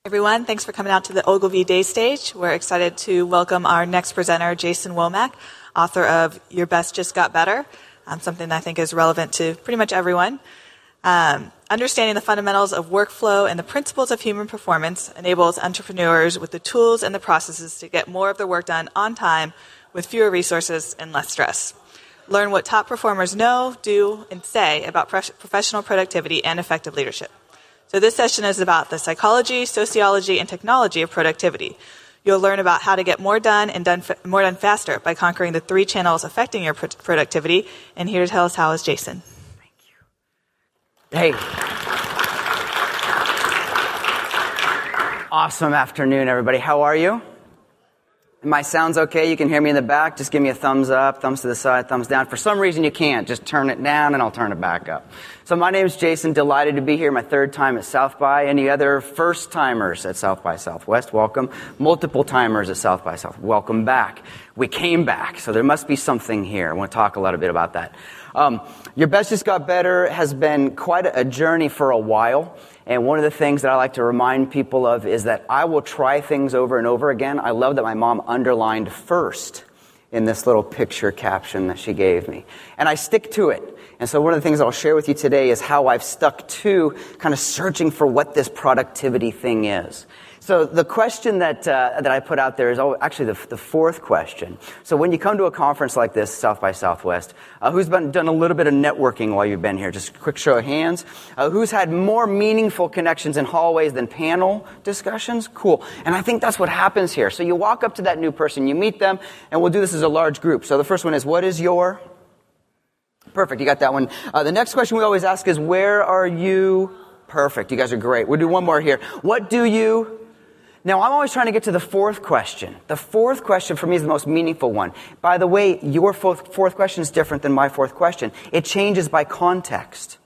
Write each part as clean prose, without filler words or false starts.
Everyone, thanks for coming out to the Ogilvy Day Stage. We're excited to welcome our next presenter, Jason Womack, author of Your Best Just Got Better, something that I think is relevant to pretty much everyone. Understanding the fundamentals of workflow and the principles of human performance enables entrepreneurs with the tools and the processes to get more of their work done on time with fewer resources and less stress. Learn what top performers know, do, and say about professional productivity and effective leadership. So this session is about the psychology, sociology, and technology of productivity. You'll learn about how to get more done and more done faster by conquering the 3 channels affecting your productivity. And here to tell us how is Jason. Thank you. Hey. Awesome afternoon, everybody. How are you? My sound's okay? You can hear me in the back? Just give me a thumbs up, thumbs to the side, thumbs down. For some reason you can't. Just turn it down and I'll turn it back up. So my name's Jason. Delighted to be here. My 3rd time at South by. Any other first timers at South by Southwest? Welcome. Multiple timers at South by South. Welcome back. We came back, so there must be something here. I want to talk a little bit about that. Your Best Just Got Better has been quite a journey for a while. And one of the things that I like to remind people of is that I will try things over and over again. I love that my mom underlined first in this little picture caption that she gave me. And I stick to it. And so one of the things I'll share with you today is how I've stuck to kind of searching for what this productivity thing is. So the question that I put out there is actually the 4th question. So when you come to a conference like this, South by Southwest, who's done a little bit of networking while you've been here? Just a quick show of hands. Who's had more meaningful connections in hallways than panel discussions? Cool. And I think that's what happens here. So you walk up to that new person, you meet them, and we'll do this as a large group. So the first one is, what is your... Perfect, you got that one. The next question we always ask is, where are you... Perfect, you guys are great. We'll do one more here. What do you... Now, I'm always trying to get to the 4th question. The 4th question for me is the most meaningful one. By the way, your 4th question is different than my 4th question. It changes by context.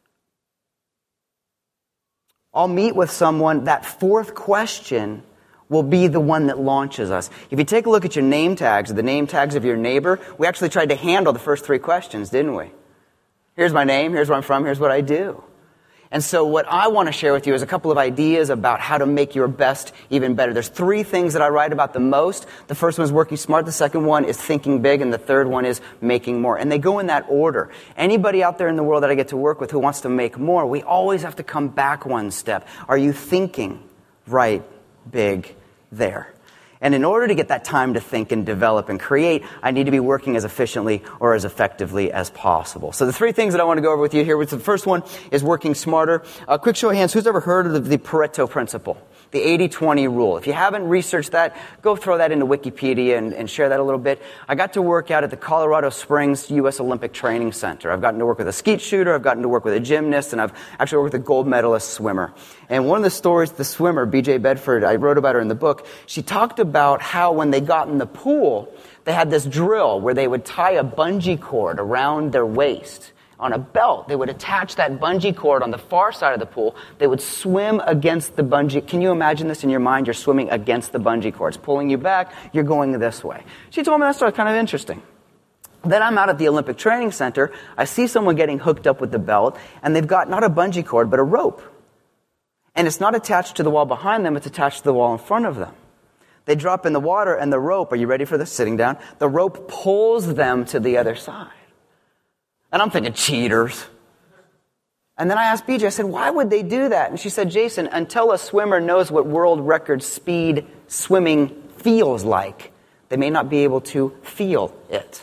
I'll meet with someone, that 4th question will be the one that launches us. If you take a look at your name tags, the name tags of your neighbor, we actually tried to handle the first 3 questions, didn't we? Here's my name, here's where I'm from, here's what I do. And so what I want to share with you is a couple of ideas about how to make your best even better. There's 3 things that I write about the most. The first one is working smart. The second one is thinking big. And the third one is making more. And they go in that order. Anybody out there in the world that I get to work with who wants to make more, we always have to come back one step. Are you thinking right, big, there? And in order to get that time to think and develop and create, I need to be working as efficiently or as effectively as possible. So the 3 things that I want to go over with you here, the first one is working smarter. A quick show of hands, who's ever heard of the Pareto principle? The 80-20 rule. If you haven't researched that, go throw that into Wikipedia and share that a little bit. I got to work out at the Colorado Springs U.S. Olympic Training Center. I've gotten to work with a skeet shooter, I've gotten to work with a gymnast, and I've actually worked with a gold medalist swimmer. And one of the stories, the swimmer, B.J. Bedford, I wrote about her in the book, she talked about how when they got in the pool, they had this drill where they would tie a bungee cord around their waist. On a belt, they would attach that bungee cord on the far side of the pool. They would swim against the bungee. Can you imagine this in your mind? You're swimming against the bungee cord. It's pulling you back. You're going this way. She told me that story. Kind of interesting. Then I'm out at the Olympic Training Center. I see someone getting hooked up with the belt, and they've got not a bungee cord, but a rope. And it's not attached to the wall behind them. It's attached to the wall in front of them. They drop in the water, and the rope, are you ready for this? Sitting down. The rope pulls them to the other side. And I'm thinking, cheaters. And then I asked BJ, I said, why would they do that? And she said, Jason, until a swimmer knows what world record speed swimming feels like, they may not be able to feel it.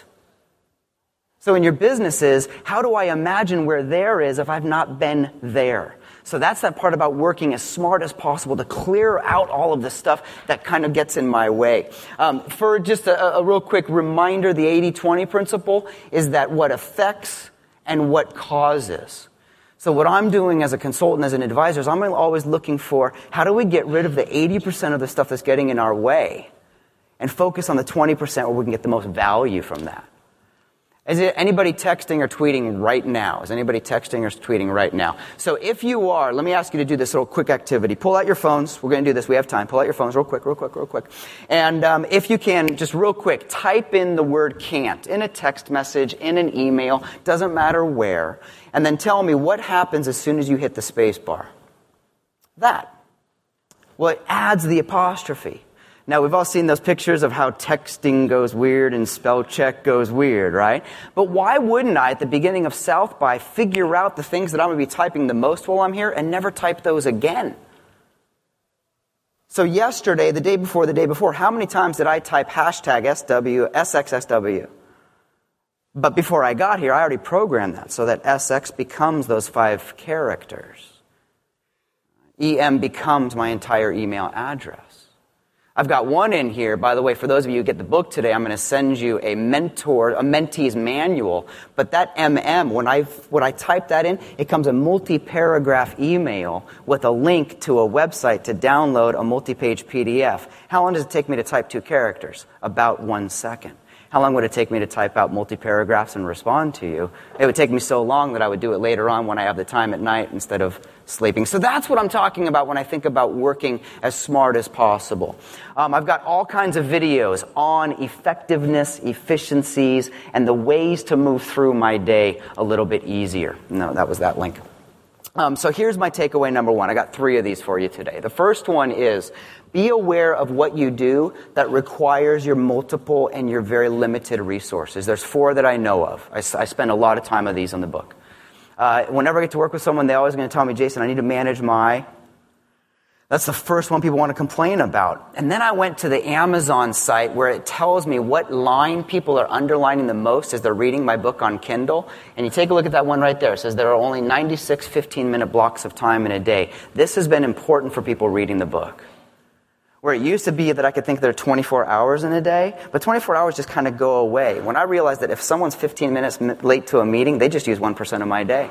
So in your businesses, how do I imagine where there is if I've not been there? So that's that part about working as smart as possible to clear out all of the stuff that kind of gets in my way. For just a real quick reminder, the 80-20 principle is that what affects and what causes. So what I'm doing as a consultant, as an advisor, is I'm always looking for how do we get rid of the 80% of the stuff that's getting in our way and focus on the 20% where we can get the most value from that. Is it anybody texting or tweeting right now? Is anybody texting or tweeting right now? So if you are, let me ask you to do this little quick activity. Pull out your phones. We're going to do this. We have time. Pull out your phones real quick. And if you can, just real quick, type in the word can't in a text message, in an email, doesn't matter where. And then tell me what happens as soon as you hit the space bar. That. Well, it adds the apostrophe. Now, we've all seen those pictures of how texting goes weird and spell check goes weird, right? But why wouldn't I, at the beginning of South by, figure out the things that I'm going to be typing the most while I'm here and never type those again? So yesterday, the day before, how many times did I type hashtag SXSW? But before I got here, I already programmed that so that SX becomes those 5 characters. EM becomes my entire email address. I've got one in here, by the way, for those of you who get the book today, I'm going to send you a mentee's manual. But that MM, when I type that in, it comes a multi-paragraph email with a link to a website to download a multi-page PDF. How long does it take me to type 2 characters? About 1 second. How long would it take me to type out multi-paragraphs and respond to you? It would take me so long that I would do it later on when I have the time at night instead of sleeping. So that's what I'm talking about when I think about working as smart as possible. I've got all kinds of videos on effectiveness, efficiencies, and the ways to move through my day a little bit easier. No, that was that link. So here's my takeaway number 1. I got 3 of these for you today. The first one is, be aware of what you do that requires your multiple and your very limited resources. There's 4 that I know of. I spend a lot of time of these in the book. Whenever I get to work with someone, they're always going to tell me, Jason, I need to manage my... That's the first one people want to complain about. And then I went to the Amazon site where it tells me what line people are underlining the most as they're reading my book on Kindle. And you take a look at that one right there. It says there are only 96 15-minute blocks of time in a day. This has been important for people reading the book. Where it used to be that I could think there are 24 hours in a day, but 24 hours just kind of go away. When I realized that if someone's 15 minutes late to a meeting, they just use 1% of my day.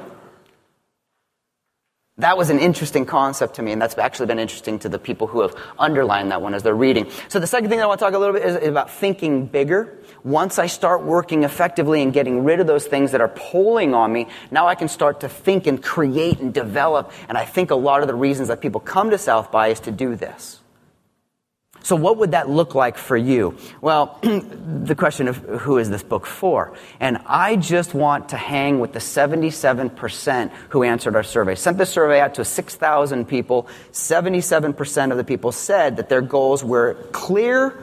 That was an interesting concept to me, and that's actually been interesting to the people who have underlined that one as they're reading. So the second thing that I want to talk a little bit is about thinking bigger. Once I start working effectively and getting rid of those things that are pulling on me, now I can start to think and create and develop, and I think a lot of the reasons that people come to South by is to do this. So what would that look like for you? Well, the question of who is this book for? And I just want to hang with the 77% who answered our survey. Sent this survey out to 6,000 people. 77% of the people said that their goals were clear,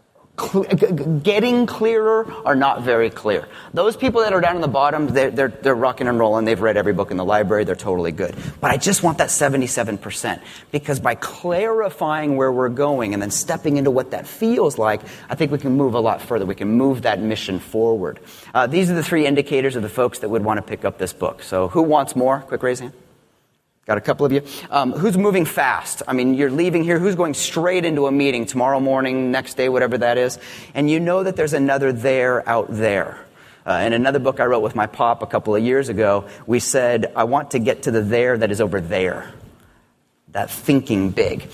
getting clearer, or not very clear. Those people that are down in the bottom, they're rocking and rolling. They've read every book in the library. They're totally good. But I just want that 77%, because by clarifying where we're going and then stepping into what that feels like, I think we can move a lot further. We can move that mission forward. These are the 3 indicators of the folks that would want to pick up this book. So who wants more? Quick raise hand. Got a couple of you. Who's moving fast? I mean, you're leaving here. Who's going straight into a meeting tomorrow morning, next day, whatever that is? And you know that there's another there out there. In another book I wrote with my pop a couple of years ago, we said, I want to get to the there that is over there. That thinking big.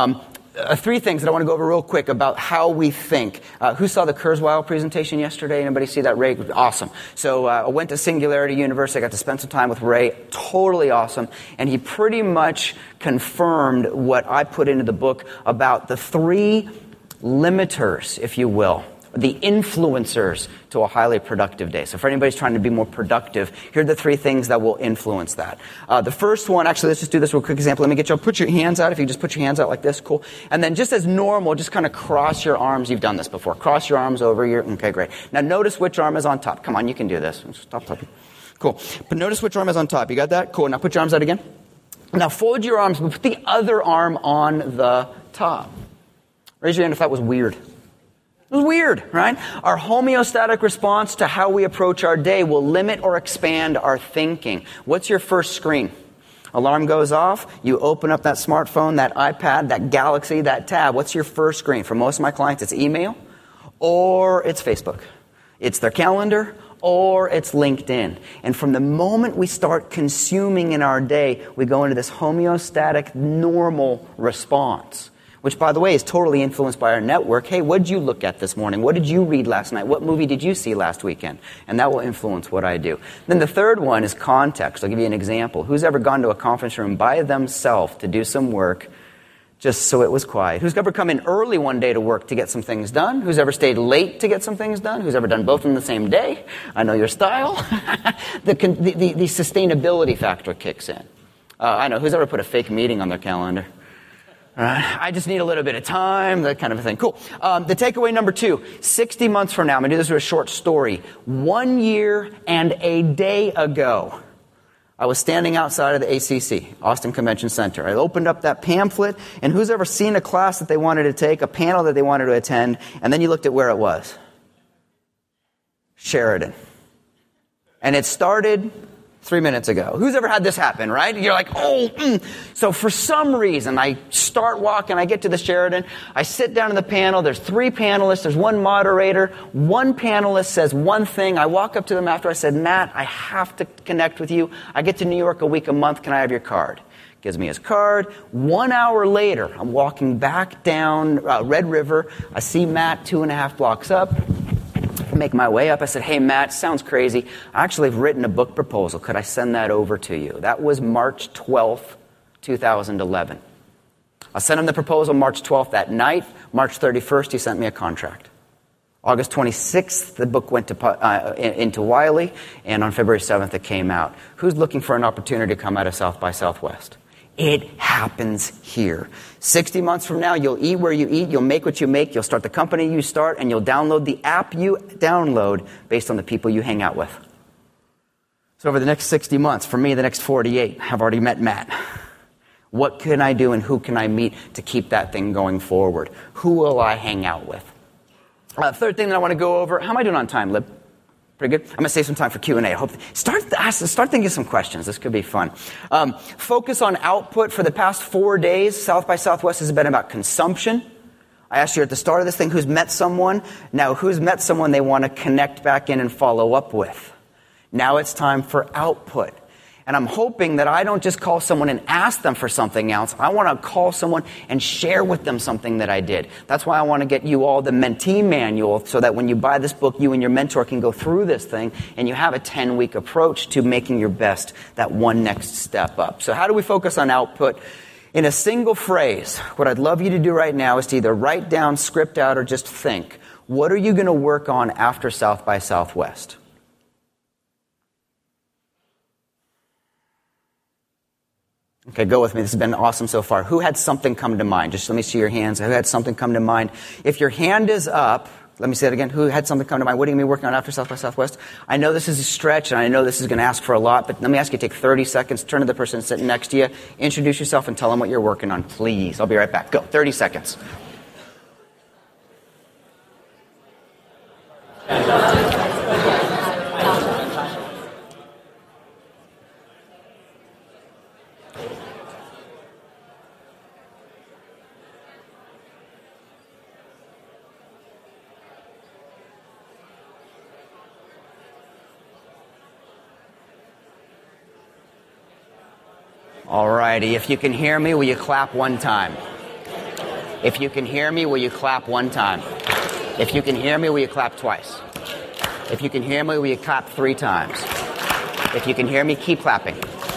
3 things that I want to go over real quick about how we think. Who saw the Kurzweil presentation yesterday? Anybody see that? Ray? Awesome. So I went to Singularity University. I got to spend some time with Ray. Totally awesome. And he pretty much confirmed what I put into the book about the 3 limiters, if you will, the influencers to a highly productive day. So for anybody who's trying to be more productive, here are the 3 things that will influence that. The first one, actually, let's just do this real quick example. Let me get you, put your hands out. If you just put your hands out like this, cool. And then just as normal, just kind of cross your arms. You've done this before. Cross your arms over your, okay, great. Now notice which arm is on top. Come on, you can do this. Stop typing. Cool. But notice which arm is on top. You got that? Cool. Now put your arms out again. Now fold your arms, but put the other arm on the top. Raise your hand if that was weird. It was weird, right? Our homeostatic response to how we approach our day will limit or expand our thinking. What's your first screen? Alarm goes off. You open up that smartphone, that iPad, that Galaxy, that tab. What's your first screen? For most of my clients, it's email or it's Facebook. It's their calendar or it's LinkedIn. And from the moment we start consuming in our day, we go into this homeostatic normal response, which, by the way, is totally influenced by our network. Hey, what did you look at this morning? What did you read last night? What movie did you see last weekend? And that will influence what I do. Then the third one is context. I'll give you an example. Who's ever gone to a conference room by themselves to do some work just so it was quiet? Who's ever come in early one day to work to get some things done? Who's ever stayed late to get some things done? Who's ever done both in the same day? I know your style. The sustainability factor kicks in. I know. Who's ever put a fake meeting on their calendar? I just need a little bit of time, that kind of a thing. Cool. The takeaway number 2, 60 months from now, I'm going to do this with a short story. 1 year and a day ago, I was standing outside of the ACC, Austin Convention Center. I opened up that pamphlet, and who's ever seen a class that they wanted to take, a panel that they wanted to attend, and then you looked at where it was? Sheridan. And it started 3 minutes ago. Who's ever had this happen, right? You're like, So for some reason, I start walking, I get to the Sheridan, I sit down in the panel, there's 3 panelists, there's 1 moderator, 1 panelist says one thing, I walk up to them after, I said, Matt, I have to connect with you. I get to New York a week a month, can I have your card? Gives me his card. 1 hour later, I'm walking back down Red River, I see Matt 2.5 blocks up, make my way up. I said, hey, Matt, sounds crazy. I actually have written a book proposal. Could I send that over to you? That was March 12th, 2011. I sent him the proposal March 12th that night. March 31st, he sent me a contract. August 26th, the book went into Wiley, and on February 7th, it came out. Who's looking for an opportunity to come out of South by Southwest? It happens here. 60 months from now, you'll eat where you eat, you'll make what you make, you'll start the company you start, and you'll download the app you download based on the people you hang out with. So over the next 60 months, for me, the next 48, I've already met Matt. What can I do and who can I meet to keep that thing going forward? Who will I hang out with? Third thing that I want to go over, how am I doing on time, Lib? Pretty good? I'm going to save some time for Q&A. I hope start thinking of some questions. This could be fun. Focus on output. For the past 4 days, South by Southwest has been about consumption. I asked you at the start of this thing, who's met someone? Now, who's met someone they want to connect back in and follow up with? Now it's time for output. And I'm hoping that I don't just call someone and ask them for something else. I want to call someone and share with them something that I did. That's why I want to get you all the mentee manual so that when you buy this book, you and your mentor can go through this thing and you have a 10-week approach to making your best, that one next step up. So how do we focus on output? In a single phrase, what I'd love you to do right now is to either write down, script out, or just think. What are you going to work on after South by Southwest? Okay, go with me. This has been awesome so far. Who had something come to mind? Just let me see your hands. Who had something come to mind? If your hand is up, let me say it again. Who had something come to mind? What are you going to be working on after South by Southwest? I know this is a stretch, and I know this is going to ask for a lot, but let me ask you to take 30 seconds, turn to the person sitting next to you, introduce yourself, and tell them what you're working on, please. I'll be right back. Go. 30 seconds. All righty. If you can hear me, will you clap one time? If you can hear me, will you clap one time? If you can hear me, will you clap twice? If you can hear me, will you clap 3 times? If you can hear me, keep clapping.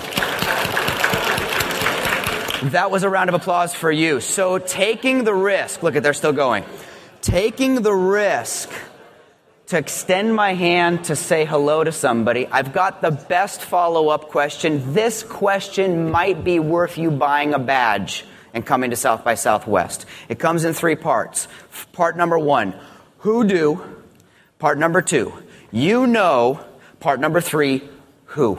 That was a round of applause for you. So taking the risk, look at, they're still going. Taking the risk to extend my hand to say hello to somebody. I've got the best follow-up question. This question might be worth you buying a badge and coming to South by Southwest. It comes in 3 parts. Part number 1, who do? Part number 2, you know. Part number 3, who?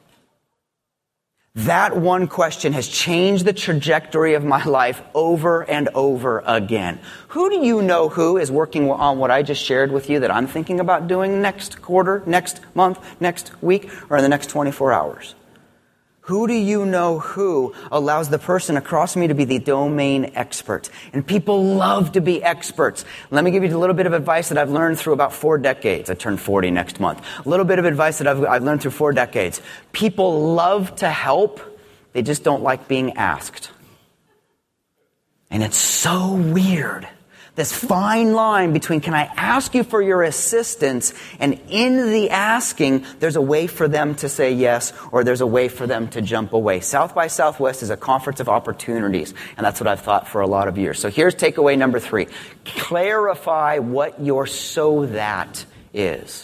That one question has changed the trajectory of my life over and over again. Who do you know who is working on what I just shared with you that I'm thinking about doing next quarter, next month, next week, or in the next 24 hours? Who do you know who allows the person across me to be the domain expert? And people love to be experts. Let me give you a little bit of advice that I've learned through about 4 decades. I turn 40 next month. A little bit of advice that I've learned through 4 decades. People love to help. They just don't like being asked. And it's so weird. This fine line between, can I ask you for your assistance? And in the asking, there's a way for them to say yes, or there's a way for them to jump away. South by Southwest is a conference of opportunities, and that's what I've thought for a lot of years. So here's takeaway number 3. Clarify what your so that is.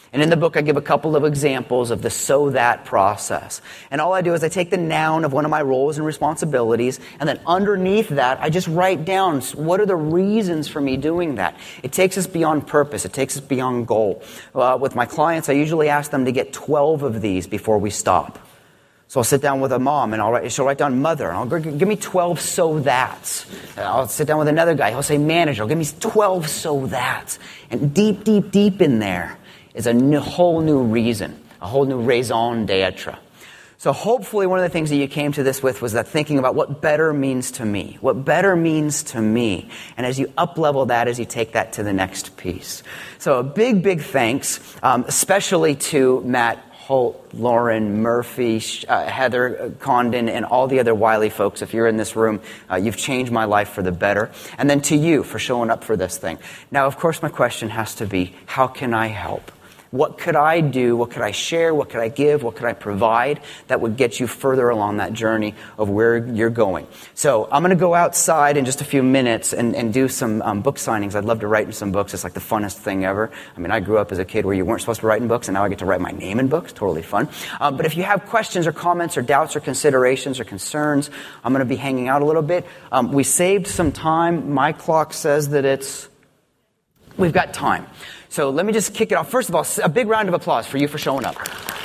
And in the book, I give a couple of examples of the so that process. And all I do is I take the noun of one of my roles and responsibilities, and then underneath that, I just write down what are the reasons for me doing that. It takes us beyond purpose. It takes us beyond goal. With my clients, I usually ask them to get 12 of these before we stop. So I'll sit down with a mom, and she'll write down mother, and I'll go, give me 12 so that's. And I'll sit down with another guy, he'll say manager, give me 12 so that's. And deep, deep, deep in there is a whole new reason, a whole new raison d'etre. So hopefully one of the things that you came to this with was that thinking about what better means to me, what better means to me. And as you up-level that, as you take that to the next piece. So a big, big thanks, especially to Matt Holt, Lauren, Murphy, Heather Condon, and all the other Wiley folks. If you're in this room, you've changed my life for the better. And then to you for showing up for this thing. Now, of course, my question has to be, how can I help? What could I do? What could I share? What could I give? What could I provide that would get you further along that journey of where you're going? So I'm going to go outside in just a few minutes and do some book signings. I'd love to write in some books. It's like the funnest thing ever. I mean, I grew up as a kid where you weren't supposed to write in books, and now I get to write my name in books. Totally fun. But if you have questions or comments or doubts or considerations or concerns, I'm going to be hanging out a little bit. We saved some time. My clock says that we've got time. So let me just kick it off. First of all, a big round of applause for you for showing up.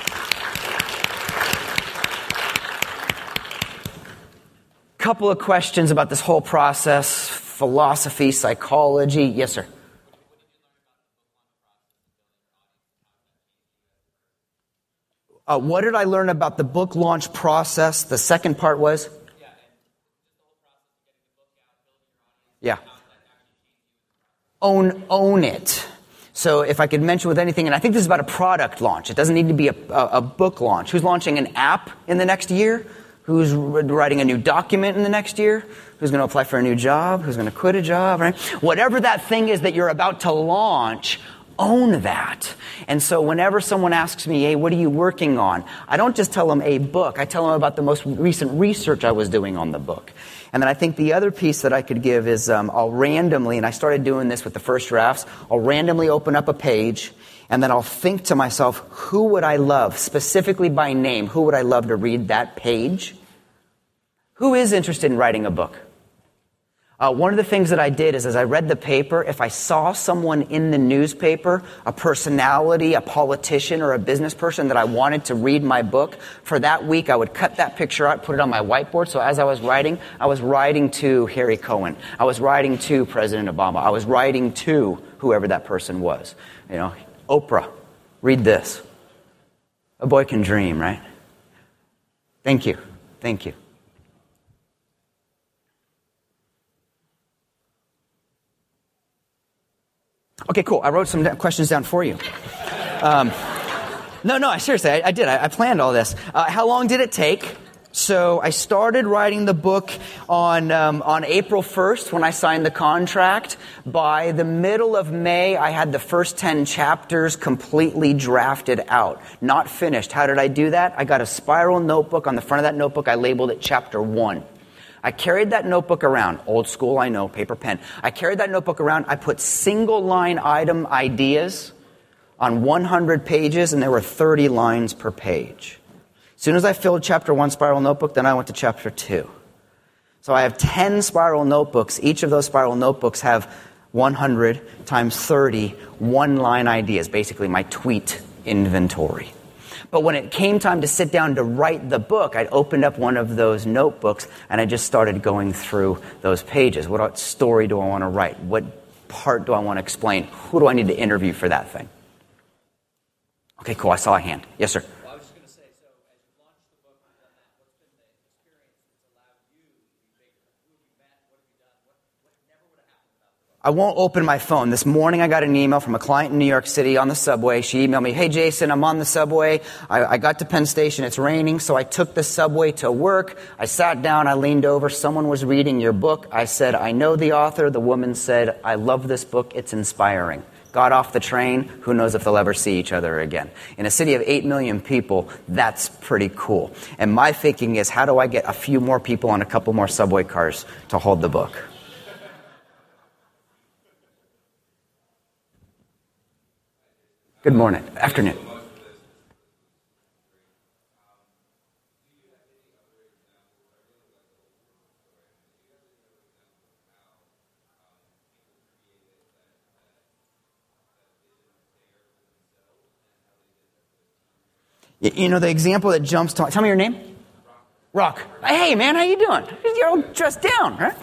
Couple of questions about this whole process, philosophy, psychology. Yes, sir. What did I learn about the book launch process? The second part was? Yeah. Own it. So if I could mention with anything, and I think this is about a product launch. It doesn't need to be a book launch. Who's launching an app in the next year? Who's writing a new document in the next year? Who's going to apply for a new job? Who's going to quit a job? Right? Whatever that thing is that you're about to launch, own that. And so whenever someone asks me, hey, what are you working on? I don't just tell them a book. I tell them about the most recent research I was doing on the book. And then I think the other piece that I could give is I'll randomly, and I started doing this with the first drafts, I'll randomly open up a page, and then I'll think to myself, who would I love, specifically by name, who would I love to read that page? Who is interested in writing a book? One of the things that I did is as I read the paper, if I saw someone in the newspaper, a personality, a politician, or a business person that I wanted to read my book, for that week I would cut that picture out, put it on my whiteboard. So as I was writing to Harry Cohen. I was writing to President Obama. I was writing to whoever that person was. You know, Oprah, read this. A boy can dream, right? Thank you. Thank you. Okay, cool. I wrote some questions down for you. Seriously, I did. I planned all this. How long did it take? So I started writing the book on April 1st when I signed the contract. By the middle of May, I had the first 10 chapters completely drafted out, not finished. How did I do that? I got a spiral notebook. On the front of that notebook, I labeled it Chapter 1. I carried that notebook around. Old school, I know, paper, pen. I carried that notebook around. I put single line item ideas on 100 pages, and there were 30 lines per page. As soon as I filled Chapter 1 spiral notebook, then I went to Chapter 2. So I have 10 spiral notebooks. Each of those spiral notebooks have 100 times 30 one-line ideas, basically my tweet inventory. But when it came time to sit down to write the book, I'd opened up one of those notebooks and I just started going through those pages. What story do I want to write? What part do I want to explain? Who do I need to interview for that thing? Okay, cool. I saw a hand. Yes, sir. Well, I was just going to say, so as you launched the book and done that, what's been the experience that's allowed you to be bigger? Who have you met? What have you done? What never would have happened without the book? I won't open my phone. This morning I got an email from a client in New York City on the subway. She emailed me, hey Jason, I'm on the subway. I got to Penn Station. It's raining. So I took the subway to work. I sat down. I leaned over. Someone was reading your book. I said, I know the author. The woman said, I love this book. It's inspiring. Got off the train. Who knows if they'll ever see each other again. In a city of 8 million people, that's pretty cool. And my thinking is, how do I get a few more people on a couple more subway cars to hold the book? Good morning. Afternoon. You know, the example that jumps to... Tell me your name. Rock. Hey, man, how you doing? You're all dressed down, right?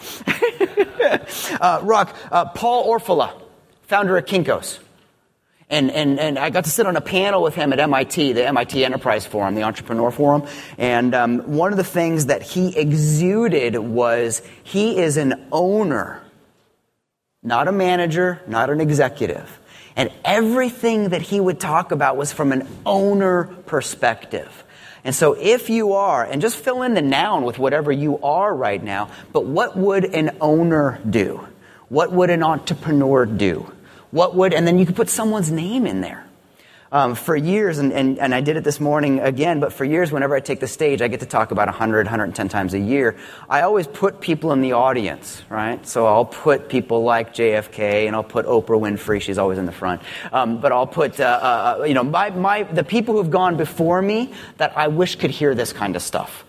Rock. Paul Orfalea, founder of Kinko's. And I got to sit on a panel with him at MIT, the MIT Enterprise Forum, the Entrepreneur Forum. And one of the things that he exuded was he is an owner, not a manager, not an executive. And everything that he would talk about was from an owner perspective. And so if you are, and just fill in the noun with whatever you are right now, but what would an owner do? What would an entrepreneur do? And then you could put someone's name in there. For years, and I did it this morning again, but for years, whenever I take the stage, I get to talk about 100, 110 times a year. I always put people in the audience, right? So I'll put people like JFK, and I'll put Oprah Winfrey. She's always in the front. But I'll put, the people who've gone before me that I wish could hear this kind of stuff.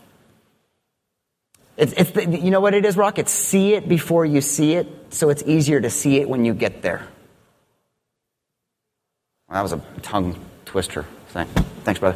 You know what it is, Rock? It's see it before you see it, so it's easier to see it when you get there. That was a tongue twister thing. Thanks, brother.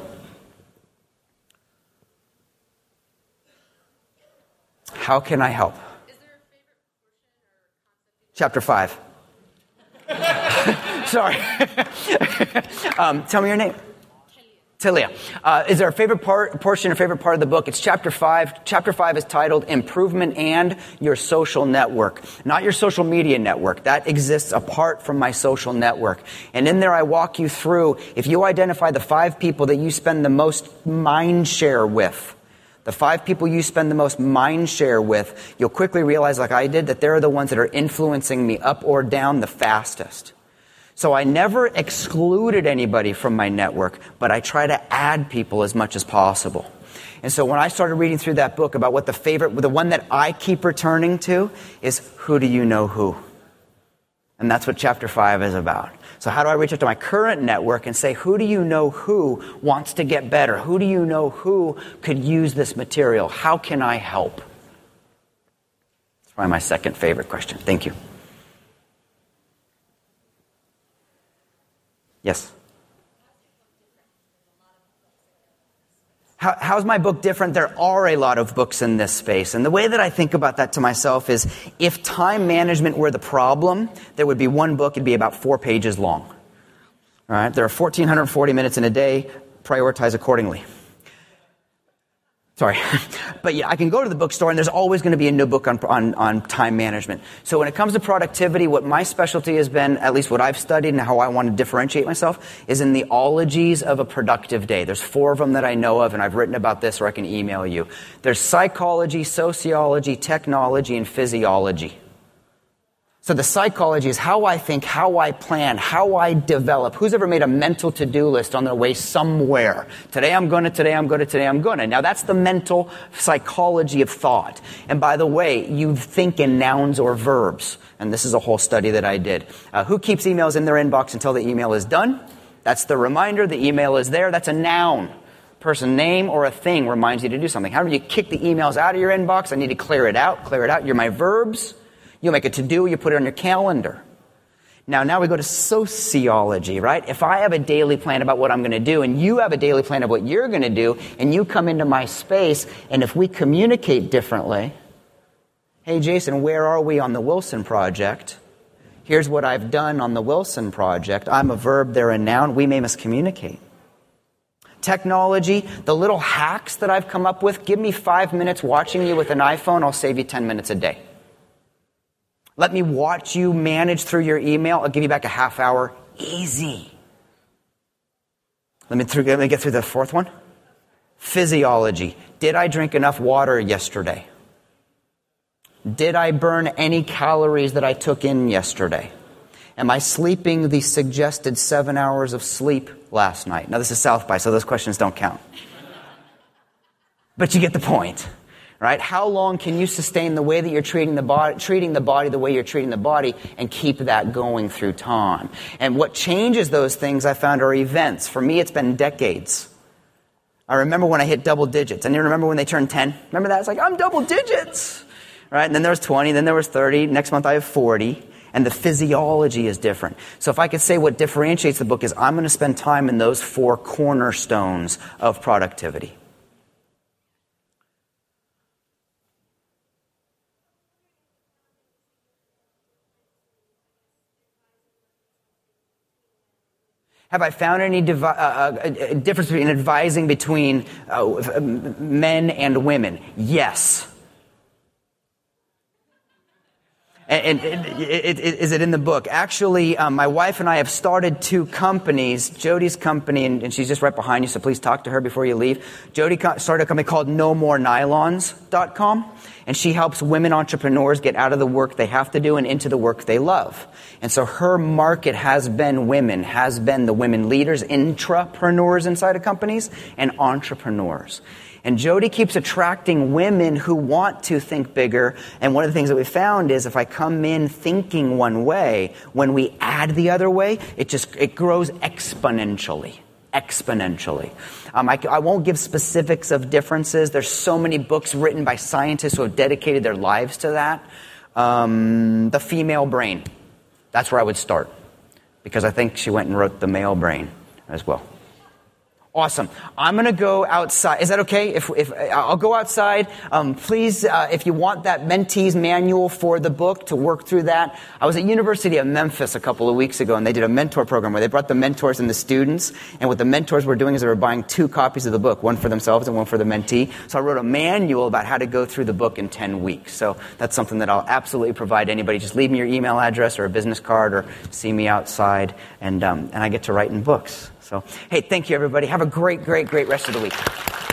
How can I help? Is there a favorite portion or Chapter concept? 5. Sorry. Tell me your name. Tilia. Is there a favorite portion or favorite part of the book? It's chapter 5. Chapter 5 is titled Improvement and Your Social Network. Not your social media network. That exists apart from my social network. And in there I walk you through, if you identify the 5 people that you spend the most mind share with, the 5 people you spend the most mind share with, you'll quickly realize, like I did, that they're the ones that are influencing me up or down the fastest. So I never excluded anybody from my network, but I try to add people as much as possible. And so when I started reading through that book about what the one that I keep returning to is who do you know who? And that's what chapter 5 is about. So how do I reach out to my current network and say, who do you know who wants to get better? Who do you know who could use this material? How can I help? That's probably my second favorite question. Thank you. Yes. How's my book different? There are a lot of books in this space. And the way that I think about that to myself is if time management were the problem, there would be one book. It'd be about 4 pages long. All right. There are 1,440 minutes in a day. Prioritize accordingly. Sorry. But yeah, I can go to the bookstore and there's always going to be a new book on time management. So when it comes to productivity, what my specialty has been, at least what I've studied and how I want to differentiate myself, is in the ologies of a productive day. There's 4 of them that I know of, and I've written about this, or I can email you. There's psychology, sociology, technology, and physiology. So the psychology is how I think, how I plan, how I develop. Who's ever made a mental to-do list on their way somewhere? Today I'm going to. Now that's the mental psychology of thought. And by the way, you think in nouns or verbs. And this is a whole study that I did. Who keeps emails in their inbox until the email is done? That's the reminder. The email is there. That's a noun. Person name or a thing reminds you to do something. How do you kick the emails out of your inbox? I need to clear it out. You're my verbs. You make a to-do, you put it on your calendar. Now we go to sociology, right? If I have a daily plan about what I'm going to do, and you have a daily plan of what you're going to do, and you come into my space, and if we communicate differently, hey, Jason, where are we on the Wilson project? Here's what I've done on the Wilson project. I'm a verb, they're a noun. We may miscommunicate. Technology, the little hacks that I've come up with, give me 5 minutes watching you with an iPhone, I'll save you 10 minutes a day. Let me watch you manage through your email. I'll give you back a half hour. Easy. Let me get through the 4th one. Physiology. Did I drink enough water yesterday? Did I burn any calories that I took in yesterday? Am I sleeping the suggested 7 hours of sleep last night? Now, this is South by, so those questions don't count. But you get the point. Right? How long can you sustain the way that you're treating the body the way you're treating the body, and keep that going through time? And what changes those things, I found, are events. For me, it's been decades. I remember when I hit double digits. And you remember when they turned 10? Remember that? It's like, I'm double digits. Right? And then there was 20, then there was 30. Next month I have 40. And the physiology is different. So if I could say what differentiates the book is, I'm going to spend time in those 4 cornerstones of productivity. Have I found any difference in advising between men and women? Yes. And is it in the book? Actually, my wife and I have started 2 companies. Jody's company, and she's just right behind you, so please talk to her before you leave. Jody started a company called NoMoreNylons.com, and she helps women entrepreneurs get out of the work they have to do and into the work they love. And so her market has been the women leaders, intrapreneurs inside of companies, and entrepreneurs. And Jody keeps attracting women who want to think bigger. And one of the things that we found is if I come in thinking one way, when we add the other way, it grows exponentially. I won't give specifics of differences. There's so many books written by scientists who have dedicated their lives to that. The female brain. That's where I would start, because I think she went and wrote the male brain as well. Awesome. I'm going to go outside. Is that okay? If I'll go outside. Please, if you want that mentee's manual for the book to work through that. I was at University of Memphis a couple of weeks ago, and they did a mentor program where they brought the mentors and the students. And what the mentors were doing is they were buying 2 copies of the book, one for themselves and one for the mentee. So I wrote a manual about how to go through the book in 10 weeks. So that's something that I'll absolutely provide anybody. Just leave me your email address or a business card, or see me outside, and I get to write in books. So, hey, thank you, everybody. Have a great rest of the week.